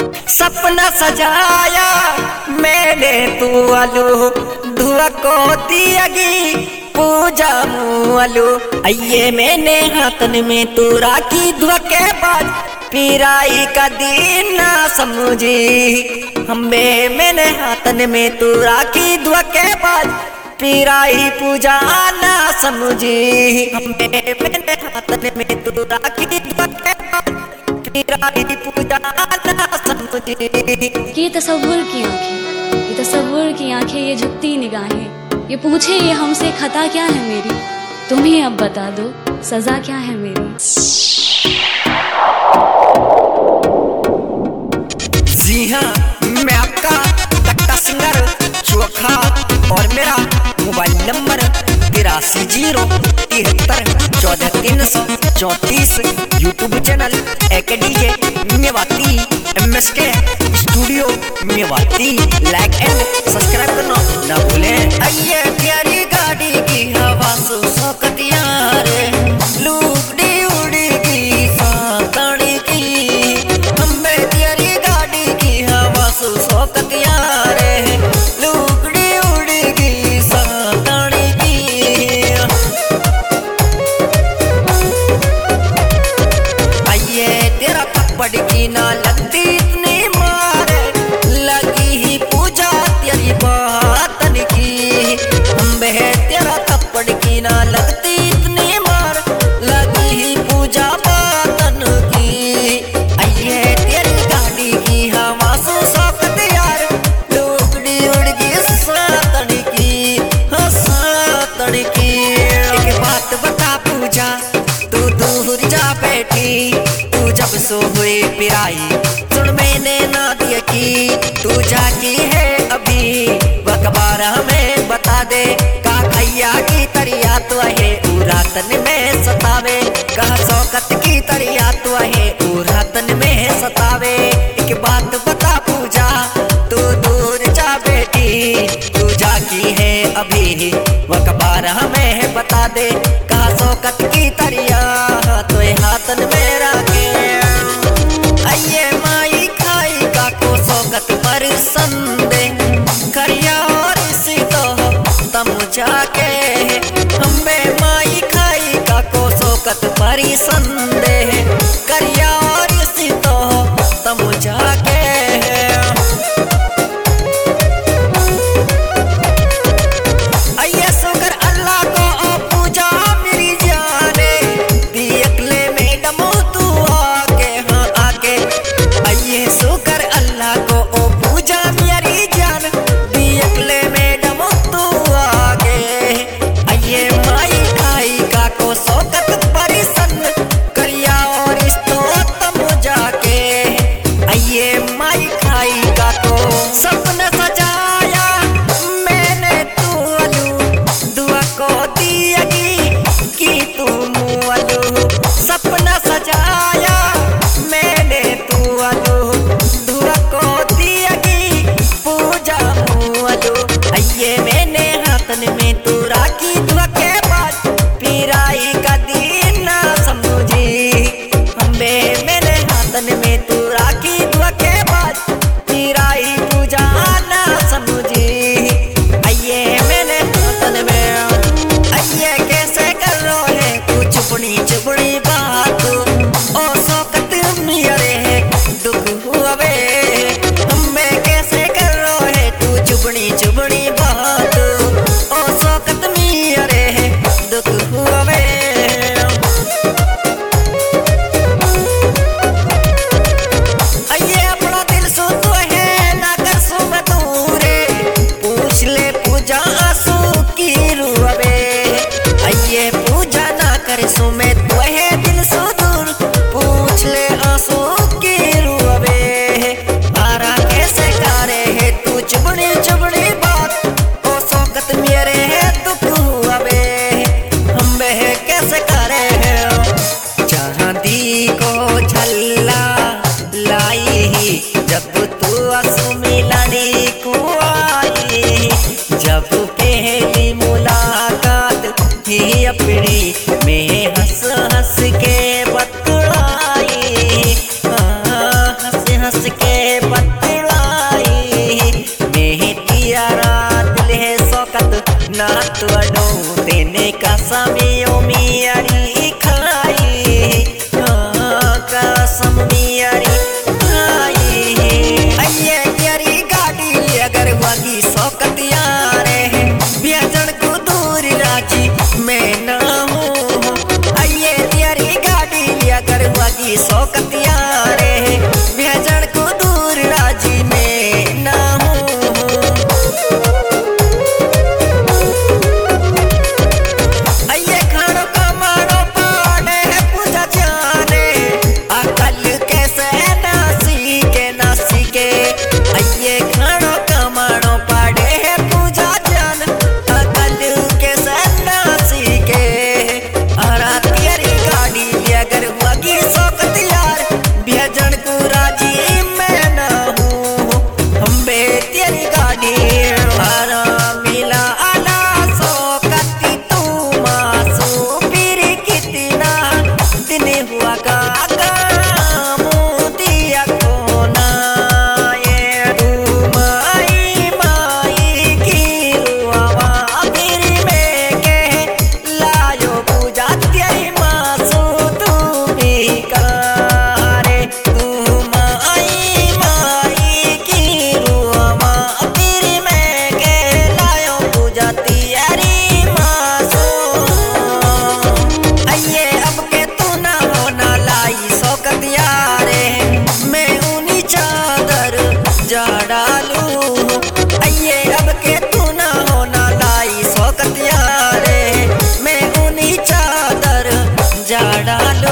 सपना सजाया मैंने तू आलू धुआ को दियागी पूजा मुआलू आइए मैंने हाथन में तू राखी धुआ के बाद पिराई का दिन ना समझी हमें मैंने हाथन में तू राखी धुआ के बाद पिराई पूजा ना समझी हमें मैंने हाथन में तू राखी धुआ के बाद पिराई पूजा ना समझी। ये तसव्वुर की आंखें, ये तसव्वुर की आंखें, ये झुकती निगाहें, ये पूछे ये हमसे खता क्या है मेरी, तुम ही अब बता दो सजा क्या है मेरी। जी हाँ, मैं आपका कट्टा सिंगर चोखा और मेरा mobile number 8307143334 YouTube channel AKDJ Mewati MSK studio Mewati. Like and subscribe करना ना भूलें। आइए प्यारी गाड़ी की हवा शौकत यार लूकड़ी उड़ेगी सातड़ी की हमें प्यारी गाड़ी की हवा शौकत यार लूकड़ी उड़ेगी सातड़ी की। आइए तेरा थप्पड़ की ना लगती इतनी मार लगी ही पूजा तेरी बातन की हमें तेरा थप्पड़ की ना लगती इतनी मार लगी ही पूजा बातन की। आइए तेरी गाड़ी की हवा शौकत यार लुगड़ी उड़गी सातन की सातन की। एक बात बता पूजा तू दूर जा बैठी तू जब सो हुई पिराई सुन मैंने ना दिया की तू जाकी है अभी बकबार हमें बता दे का खैया की तरिया तो है रातन में सतावे कहा शौकत की तरिया तो है रातन में सतावे। एक बात बता पूजा तू दूर जा बेटी तू जाकी है अभी बकबार हमें बता दे कहा शौकत की तरिया तो हाथन में रखे। आइए माई खाई का को शौकत पर संदे करिया और इसी तो तम जाके हमें माई खाई का को शौकत पर संदे करिया और इसी तो तम जाके। आइए शुक्र अल्लाह को ओ पूजा मेरी जाने दियकले मैडम तू आके हाँ आके। आइए शुक्र अल्लाह को ओ पूजा मेरी जान दियकले मैडम तू आके। आइए माई खाई का को शौकत परिसन करिया और इस तो तम जाके। आइए माई खाई का को सपना सजाया मैंने तू आलू दुआ को दियागी कि तू मुआलू सपना सजाया मैंने तू आलू दुआ को दियागी पूजा मुआलू। आइए मैंने हाथन में तू राखी दुआ के बाद पिराई का दिन ना समझी हमें मैंने हाथन में तू राखी दुआ के बाद पिराई पूजा ना समझी। आइए मैंने हाथन में आइए कैसे कर रो है कुछ चुपड़ी चुपड़ी बात ओ शौकत मेरे है दुख हुआ वे हमें कैसे कर रो है तू चुपड़ी चुपड़ी बात ओ शौकत मेरे है दुख हुआ वे। आइए अपना दिल सो तो है ना कर सो दूरे पूछ ले पूजा आंसू की रुआवे। आइए पूजा ना कर सो मैं तो है दिल सो दूर पूछ ले आंसू की रुआवे। आरा कैसे करे है तू चुबड़ी चुबड़ी बात ओ शौकत मेरे है दुख हुआवे हमें कैसे करे है। चांदी को झल्ला लाई जब तू आंसू मिलानी को आई जब पहली मुलाकात थी अपनी में हंस हंस के बतलाई हंस हंस के बतलाई में तियारा दिल है शौकत ना तुअडो देने का समय मियारी खाई कसम मियारी खाई अये तेरी गाड़ी अगर वागी शौकत यारे बेजन को दूर राजी मैं ना हूँ अये तेरी गाड़ी अगर वागी शौकत यारे बेजन को दूर राजी मैं ना हूँ अये खानो कमानो पाड़े पूजा जाने अकल कैसे नासी के अये खानो कमानो पाड़े पूजा जान अकल कैसे नासी के अरा तेरी गाड़ी अगर वागी शौकत यार बेजन को राजी मैं ना हूँ हम बे तेरी गाड़ी अरा मिला आला शौकत तू मासू फिर कितना दिन हुआ का दिया कोना ये माई माई की रुआवा फिर में के लायो पूजा तेरी मासू तू भी करे तू माई माई की रुआवा फिर में के लायो पूजा तेरी मासू अये अब के तू ना होना लाई शौकत यारे मैं ऊनी चादर जा डालू अये अब के तू ना होना लाई शौकत यारे मैं ऊनी चादर जा डालू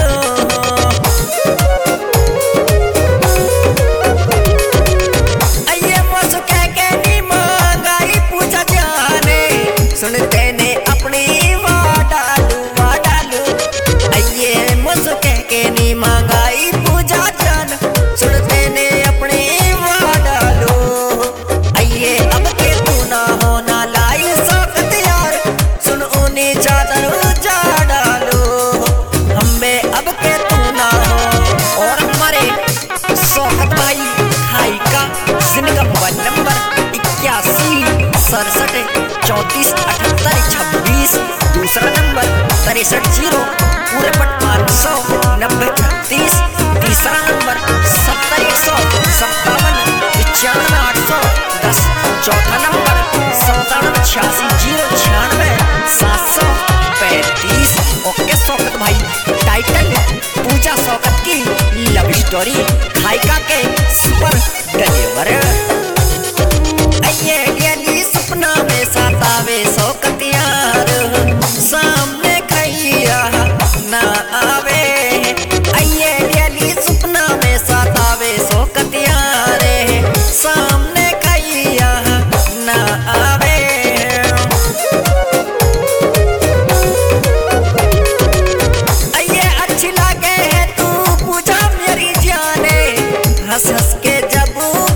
अये मौसू कह के नी मांगाई पूजा जाने सुनते ने अपनी वाडालू अये मौसू कह के नी मांगाई पूजा जान सुनते ने अपनी वाडालू अये अब के तू ना होना लाई शौकत यार सुन ऊनी चादर जा डालो हम बे अब के तू ना हो और हमारे शौकत भाई खाई का जिनका मोबाइल नंबर 81 67 34 78 26 दूसरा नंबर 63 पूरे पट 500 90 36 तीसरा नंबर 70 157 95 810 चौथा नंबर 97 86 096 735 ओके शौकत भाई टाइटल पूजा शौकत की लव स्टोरी खाइका के सुपर डिलीवर अये डेली सपना में सतावे शौकत यार सामने खैया ना आवे अये डेली सपना में सतावे शौकत यारे सामने खैया ना आवे अये अच्छी लागे है तू पूजा मेरी जाने हंस हंस के जब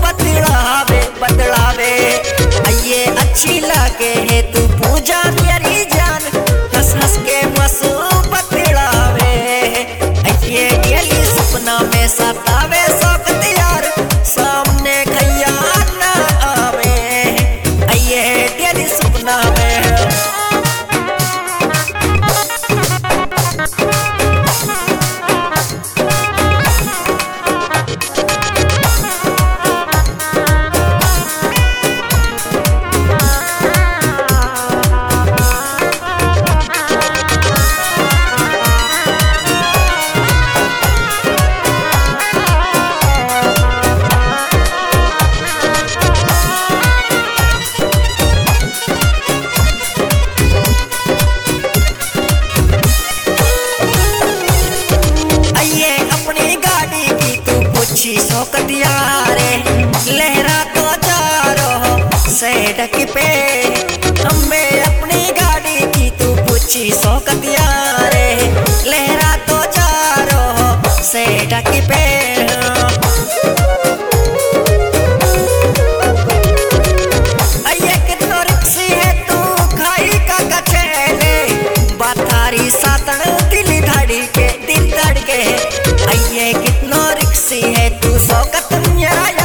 बतलावे अये अच्छी लागे है तू पूजा मेरी जान हंस हंस के मसू बतलावे अये डेली सपना में सतावे शौकत यार सामने खैया ना आवे अये डेली सपना में शौकत यारे लहरा तो जा रहो सड़क पे हमें अपनी गाड़ी की तू पूछी शौकत यारे लहरा तो जा रहो सड़क पे अये कितना रिक्सी है तू खाई का कचेले बातारी सातन दिल धड़के अये कितना रिक्सी है तू शौकत मेरा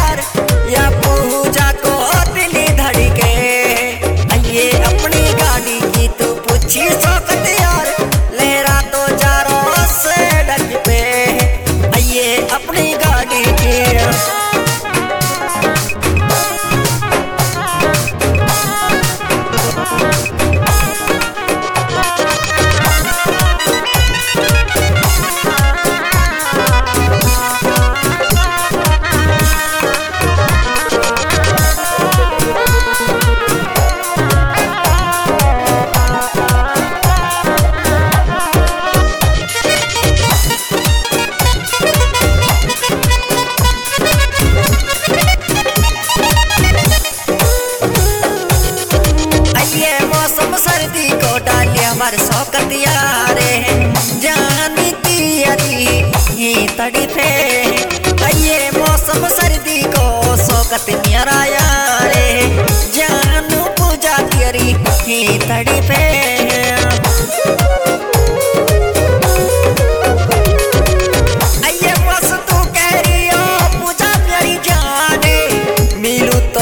बार शौकत यारे जानी तियरी ही तड़पे ये मौसम सर्दी को शौकत मेरा यारे जानू पूजा तियरी ही तड़पे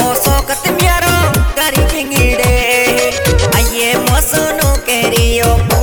yo